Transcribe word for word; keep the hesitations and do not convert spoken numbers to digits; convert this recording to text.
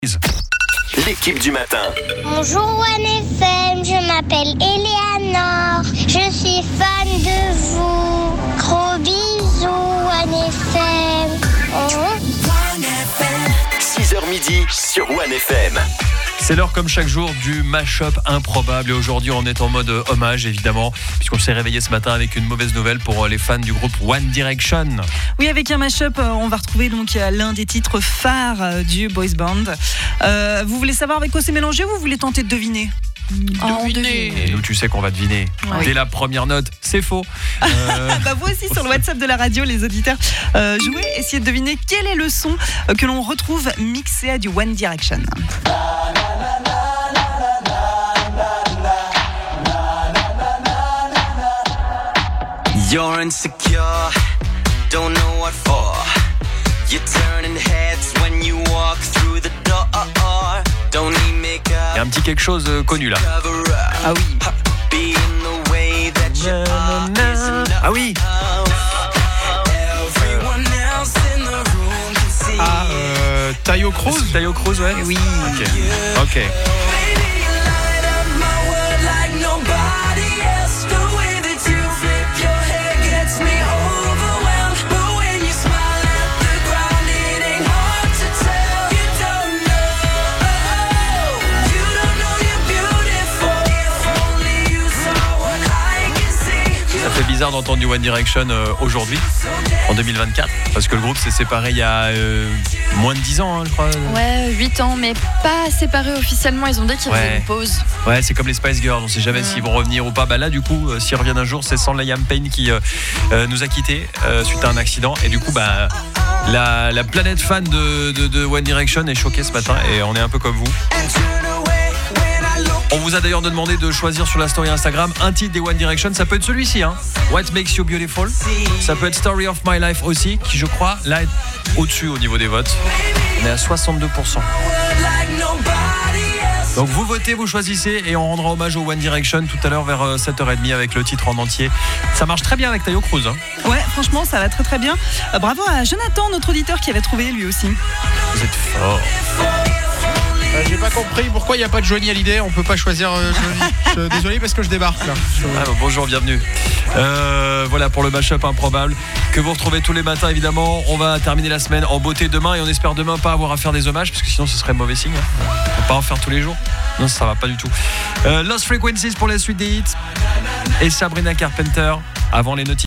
L'équipe du matin. Bonjour One F M, je m'appelle Eleanor, je suis fan de vous. Gros bisous One F M. Oh. six heures midi sur One F M. C'est l'heure comme chaque jour du mash-up improbable et aujourd'hui on est en mode hommage évidemment puisqu'on s'est réveillé ce matin avec une mauvaise nouvelle pour les fans du groupe One Direction. Oui, avec un mash-up on va retrouver donc l'un des titres phares du boys band. Euh, vous voulez savoir avec quoi c'est mélangé ou vous voulez tenter de deviner? Oh, deviner. Et nous tu sais qu'on va deviner. Ouais. Dès la première note, c'est faux. Euh... bah vous aussi sur le WhatsApp de la radio les auditeurs euh, jouez, essayez de deviner quel est le son que l'on retrouve mixé à du One Direction. You're insecure, don't know what for. You're turning heads when you walk through the door. Don't need makeup. Il y a un petit quelque chose euh, connu là. Ah oui. Ah oui. Ah, euh, Tayo Cruz. Tayo Cruz, ouais. Oui. Ok. Ok. Bizarre d'entendre du One Direction euh, aujourd'hui, en deux mille vingt-quatre, parce que le groupe s'est séparé il y a euh, moins de dix ans, hein, je crois. Ouais, huit ans, mais pas séparés officiellement. Ils ont dit qu'ils ouais. faisaient une pause. Ouais, c'est comme les Spice Girls, on sait jamais ouais. s'ils vont revenir ou pas. Bah là, du coup, euh, s'ils reviennent un jour, c'est sans Liam Payne qui euh, euh, nous a quittés euh, suite à un accident. Et du coup, bah, la, la planète fan de, de, de One Direction est choquée ce matin et on est un peu comme vous. On vous a d'ailleurs demandé de choisir sur la story Instagram un titre des One Direction. Ça peut être celui-ci, hein. What Makes You Beautiful. Ça peut être Story of My Life aussi, qui je crois, là, est au-dessus au niveau des votes. On est à soixante-deux pour cent. Donc vous votez, vous choisissez et on rendra hommage au One Direction tout à l'heure vers sept heures trente avec le titre en entier. Ça marche très bien avec Tayo Cruz, hein. Ouais, franchement, ça va très très bien. Euh, bravo à Jonathan, notre auditeur, qui avait trouvé lui aussi. Vous êtes fort. Euh, j'ai pas compris pourquoi il n'y a pas de Johnny Hallyday. On peut pas choisir euh, Johnny. Je, désolé parce que je débarque là. Je... Ah, bon, bonjour, bienvenue. Euh, voilà pour le mash-up improbable que vous retrouvez tous les matins évidemment. On va terminer la semaine en beauté demain et on espère demain pas avoir à faire des hommages parce que sinon ce serait mauvais signe. Hein. On peut pas en faire tous les jours. Non, ça va pas du tout. Euh, Lost Frequencies pour la suite des hits et Sabrina Carpenter avant les notifications.